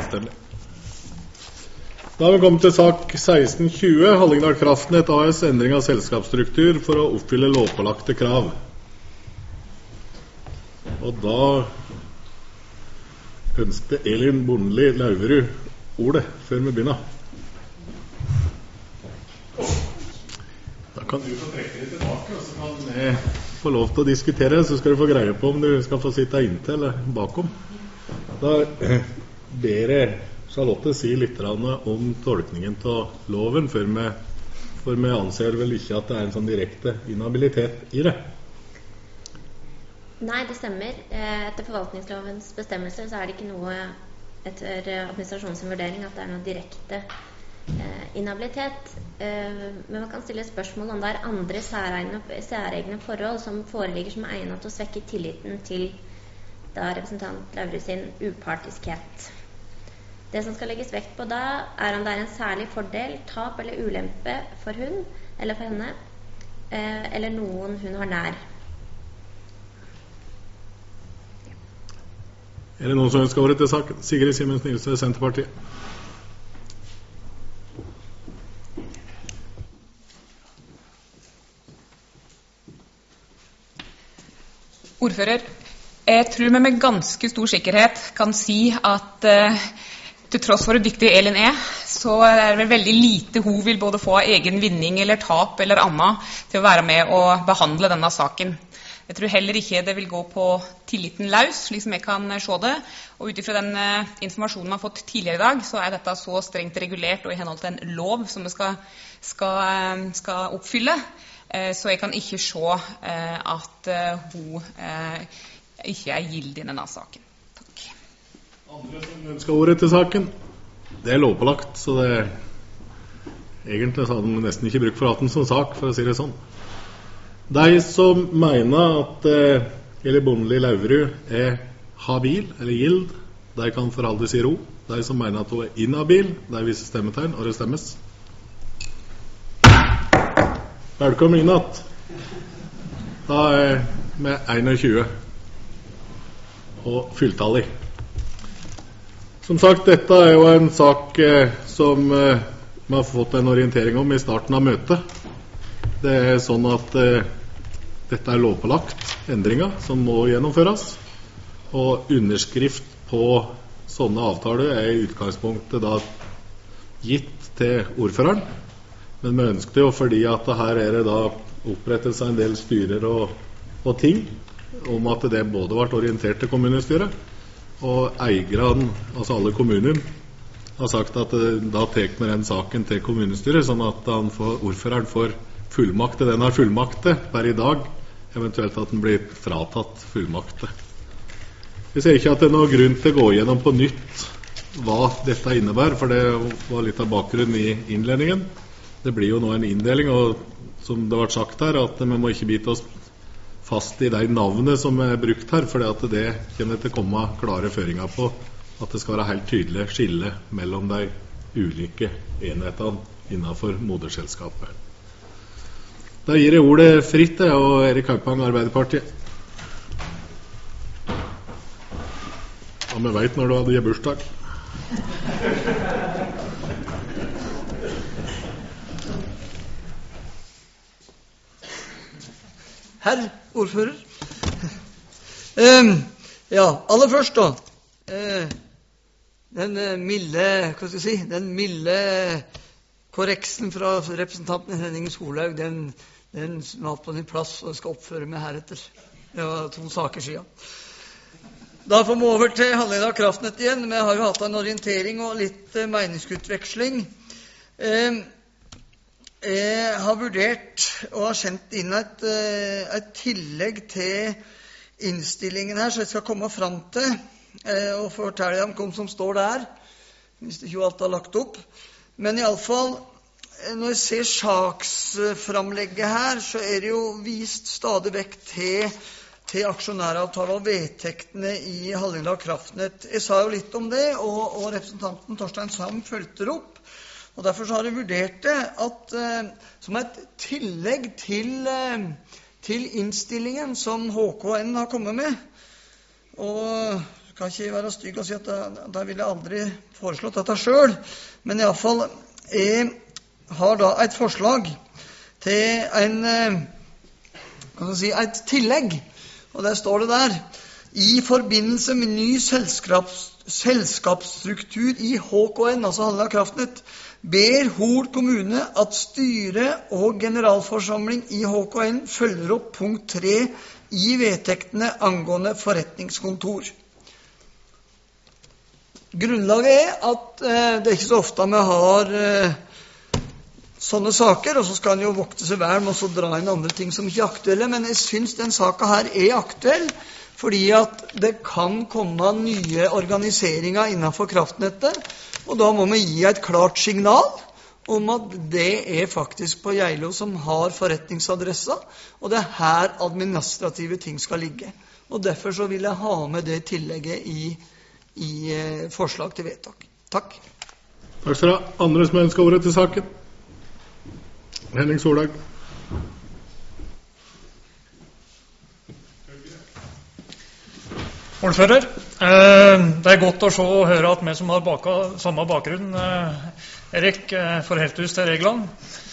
enstemmig. Da har vi kommet til sak 1620, Hallingdal Kraftnett AS, endring av selskapsstruktur for å oppfylle lovpålagte krav. Og da ønsket Elin Bondli Lauverud ordet før vi begynner. Da kan du få trekke deg tilbake, og så kan vi få lov til å diskutere, så skal du få greie på om du skal få sitte inntil eller bakom. Da ber jeg Charlotte si litt om tolkningen av loven, for vi anser vel ikke at det er en sånn direkte inhabilitet i det. Nei, det stemmer. Etter forvaltningslovens bestemmelser så er det ikke noe etter administrasjonens vurdering at det er noe direkte inhabilitet. Men man kan stille spørsmål om det er andre særegne forhold som foreligger som er egnet til å svekke tilliten til da representant Lauverud sin upartiskhet. Det som skal legges vekt på da, er om det er en særlig fordel, tap eller ulempe for hun, eller for henne, eller noen hun har nær. Er det noen som ønsker ordet til saken? Sigrid Simonsen Nilsen, Senterpartiet. Ordfører, jeg tror vi med ganske stor sikkerhet kan si at til tross for hvor dyktig Elin så er det vel veldig lite hun vil både få av egen vinning eller tap eller annet til å være med og behandle denne saken. Jeg tror heller ikke det vil gå på tilliten løs, slik som jeg kan se det. Og utifra den informasjonen vi har fått tidligere i dag, så er dette så strengt regulert og i henhold til en lov som vi skal oppfylle. Så jeg kan ikke se at hun ikke er gildig i denne saken. Andre som ønsker ordet til saken? Det er lovpålagt, så det egentlig så hadde man nesten ikke brukt for at den som sak, for å si det sånn. De som mener at Elin Bondli Lauverud er habil eller gild, de kan forholdes i ro. De som mener at hun er inhabil, de viser stemmetegn, og det stemmes. Velkommen inn att. Da er vi 21 og fylltallig. Som sagt, dette er jo en sak som vi har fått en orientering om i starten av møtet. Det er sånn at dette er lovpålagt endringer som må gjennomføres, og underskrift på sånne avtaler er i utgangspunktet da gitt til ordføreren, men vi ønsket jo fordi at her er det da opprettet seg en del styrer og ting om at det både ble orientert til kommunestyret, og eierne, altså alle kommuner, har sagt at da tek vi den saken til kommunestyret, sånn at ordføreren får fullmakt til den har fullmakte per i dag, eventuelt at den blir fratatt fullmakte. Vi ser ikke at det er noen grunn til å gå gjennom på nytt hva dette innebærer, for det var litt av bakgrunnen i innledningen. Det blir jo nå en inndeling, og som det var sagt her, at vi må ikke bite oss fast i de navnene som er brukt her, fordi at det kommer til å komme klare føringer på at det skal være helt tydelig skille mellom de ulike enhetene innenfor moderselskapet. Da gir jeg ordet fritt, og Erik Haupang, Arbeiderpartiet. Ja, vi vet når du hadde gitt bursdag. Herr ordfører. Ja, aller først da. Den milde korreksen fra representanten Henning Solhaug, den var på sin plass, og skal oppføre meg heretter. Det var 2 saker siden. Da får vi over til Hallingdal Kraftnett igjen. Vi har jo hatt en orientering og litt meningsutveksling. Jeg har vurdert og har sendt inn et tillegg til innstillingen her, så jeg skal komme frem til og fortelle om hva som står der, hvis det ikke alt er lagt opp. Men i alle fall, når jeg ser saksframlegget her, så er det jo vist stadig vekk til aksjonæravtale og vedtektene i Hallingdal Kraftnett. Jeg sa jo litt om det, og representanten Torstein Sand følte det opp. Og derfor så har jeg vurdert det at som et tillegg til innstillingen som HKN har kommet med, og skal ikke være stygg og si at da vil jeg aldri foreslått dette selv, men i alle fall, jeg har da et forslag til et tillegg, og der står det der, i forbindelse med ny selskapsstruktur i HKN, altså Hallingdal Kraftnett, ber Hol kommune at styre og generalforsamling i HKN følger opp punkt 3 i vedtektene angående forretningskontor. Grunnlaget at det ikke så ofte vi har sånne saker, og så skal en jo vokte seg vel med å dra inn andre ting som ikke er aktuelle, men jeg synes den saken her er aktuell, fordi at det kan komme nye organiseringer innenfor kraftnettet, og da må vi gi et klart signal om at det er faktisk på Geilo som har forretningsadressa, og det er her administrative ting skal ligge. Og derfor så vil jeg ha med det tillegget i forslag til vedtak. Takk. Takk skal du ha. Andre som ønsker ordet til saken? Henning Solberg. Ordfører, det er godt å se og høre at vi som har samme bakgrunn, Erik, forholdt oss til reglene.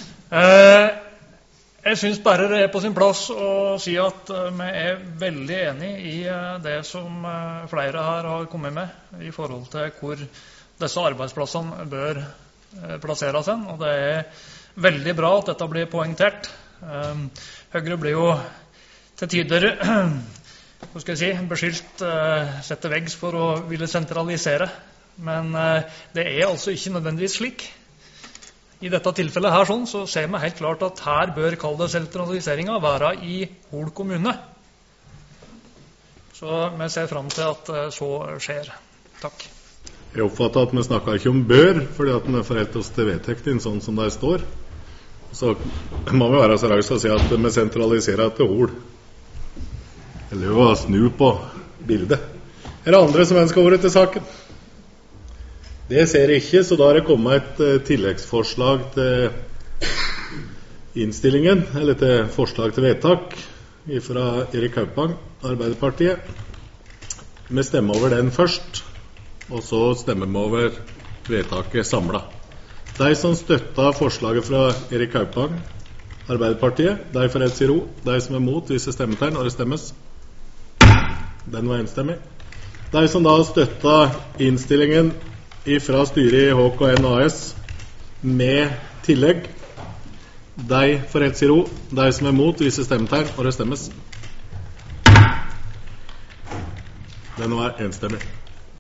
Jeg synes bare det er på sin plass å si at vi er veldig enige i det som flere her har kommet med i forhold til hvor disse arbeidsplassene bør plasseres hen, og det er veldig bra at dette blir poengtert. Høyre blir jo til tider beskyldt sett til veggs for å ville sentralisere, men det er altså ikke nødvendigvis slik. I dette tilfellet her så ser vi helt klart at her bør kalle sentraliseringen være i Hol kommune. Så vi ser frem til at så skjer. Takk. Jeg oppfatter at vi snakker ikke om bør, fordi at vi forholdt oss til vedtekten sånn som det står. Så må vi være så raus å si at vi sentraliserer til Hol. Eller jo å snu på bildet. Er det andre som ønsker ordet til saken? Det ser jeg ikke, så da har det kommet et tilleggsforslag til innstillingen, eller til forslag til vedtak fra Erik Haupang, Arbeiderpartiet. Vi stemmer over den først, og så stemmer vi over vedtaket samlet. De som støtter forslaget fra Erik Haupang, Arbeiderpartiet, de får rett si ro. De som er mot, viser stemmetegn, og det stemmes. Den var enstemmig. De som da støtter innstillingen fra styret i HKN AS med tillegg, de får rett si ro. De som er mot, viser stemmetegn, og det stemmes. Den var enstemmig.